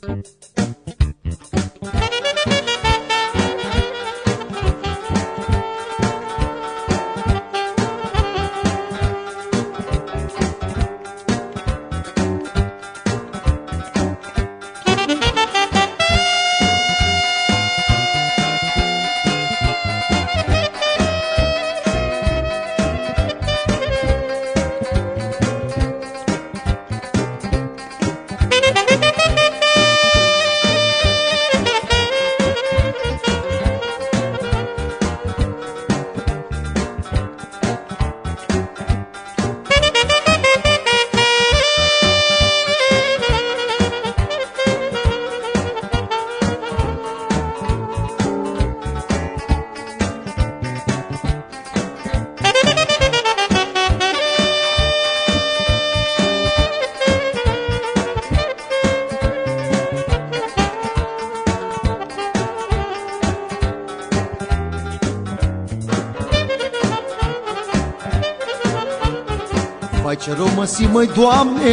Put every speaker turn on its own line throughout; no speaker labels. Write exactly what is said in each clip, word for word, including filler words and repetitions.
Vai, ce rău mă simt, măi, Doamne!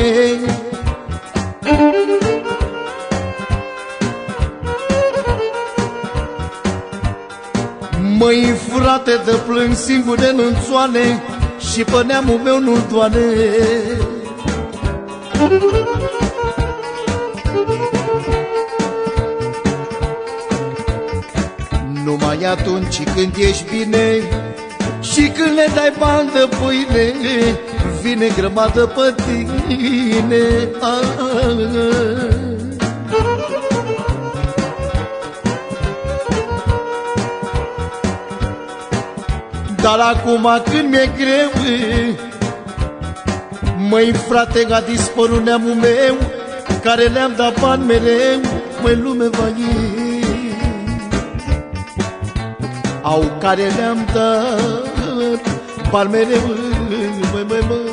Măi, frate, de plâng singur de nunțoane și pe neamul meu nu-l doane. Numai atunci când ești bine și când le dai bani de pâine, vine grămadă pe tine. Dar acum când mi-e greu, măi, frate, a dispărut neamul meu, care le-am dat bani mereu, măi, lume vai, au care le-am dat bani mereu, măi, măi, măi.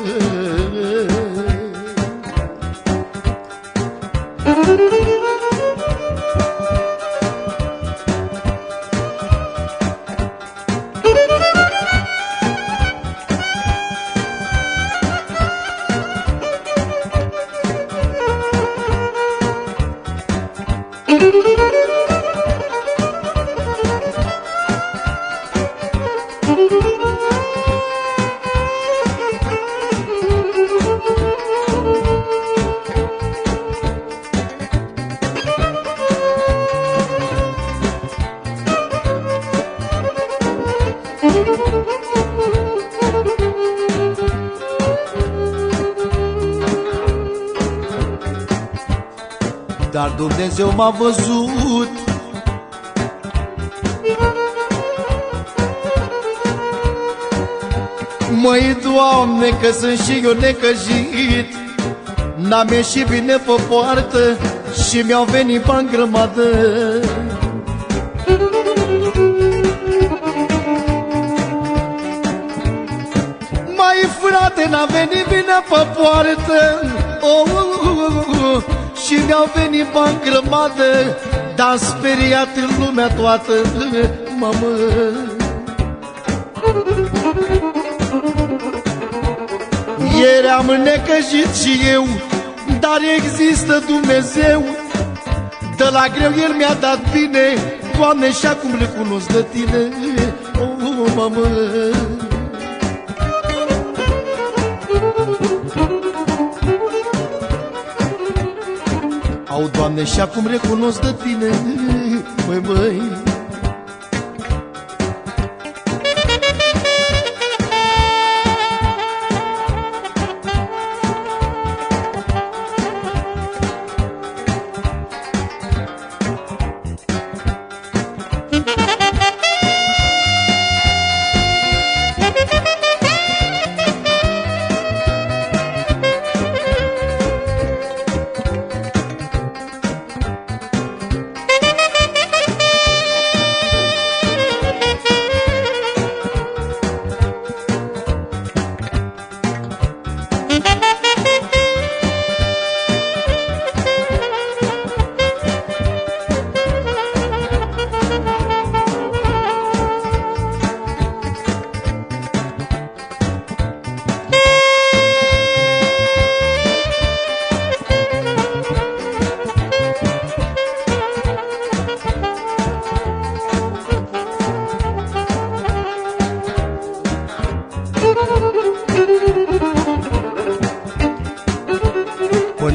Dar Dumnezeu m-a văzut, măi, Doamne, că sunt și eu necăjit. N-am ieșit bine pe poartă și mi-au venit bani grămadă. Mai, frate, n-am venit bine pe poartă, oh, oh, oh, oh, și mi-au venit bani grămadă, dar speriat în lumea toată, mamă. Ieri am necăjit și eu, dar există Dumnezeu. De la greu El mi-a dat bine, Doamne, și acum recunosc de Tine, oh, mamă. Au, Doamne, și acum recunosc de Tine, măi, măi.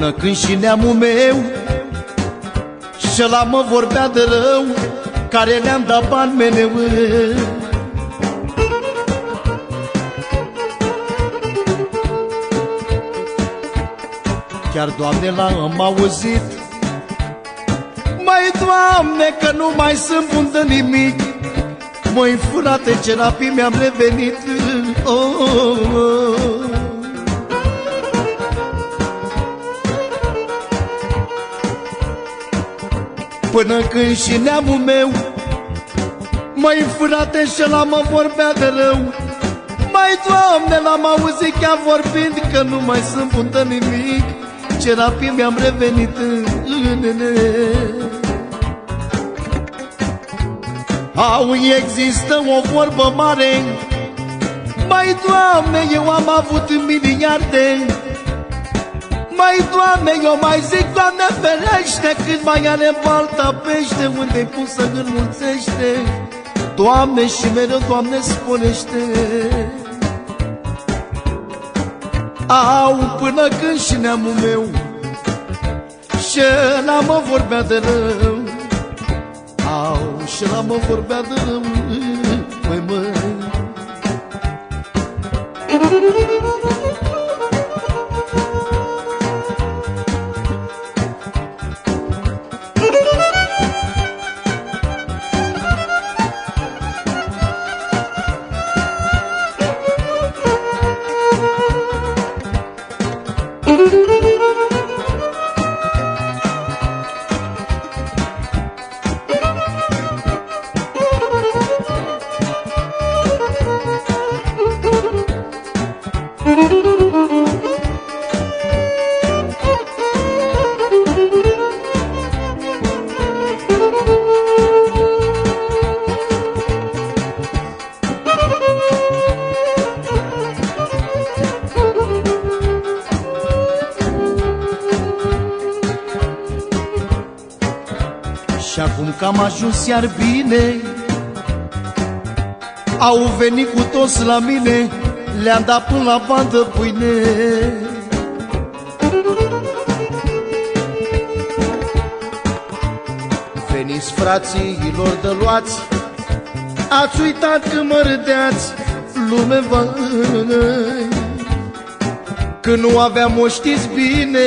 Până când și neamul meu și ăla mă vorbea de rău, care le-am dat bani meneu. Chiar, Doamne, l-am auzit: măi, Doamne, că nu mai sunt bun de nimic, măi, frate, ce rapid mi-am revenit. Oh, oh, oh. Până când și neamul meu, măi, frate, și ăla mă vorbea de rău, măi, Doamne, l-am auzit chiar vorbind că nu mai sunt bun de nimic, ce rapid mi-am revenit. Au, există o vorbă mare, măi, Doamne, eu am avut miliarde, măi, Doamne, eu mai zic, Doamne, ferește, cât mai are balta pește, unde-i pus să înmulțește, Doamne, și mereu, Doamne, sporește. Au, până când și neamul meu și ăla mă vorbea de rău, au, și ăla mă vorbea de rău, măi, măi. Și acum că am ajuns iar bine, au venit cu toți la mine, le-am dat până la bandă pâine. Veniți, fraților de luați, ați uitat că mă râdeați, lume, vai, că nu aveam, o știți bine,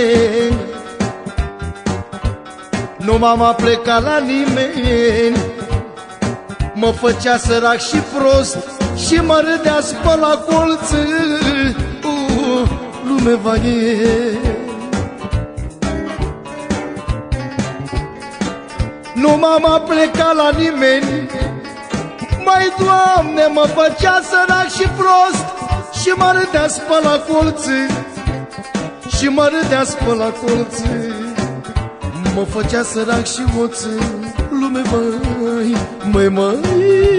nu m-am plecat la nimeni, mă făcea sărac și prost și mă râdeați pe la colț. uh, Lume, vai, nu m-am plecat la nimeni, măi, Doamne, mă făcea sărac și prost și mă râdeați pe la colț, și mă râdeați pe la colț, mă făcea sărac și oț. Lume, măi, măi, măi.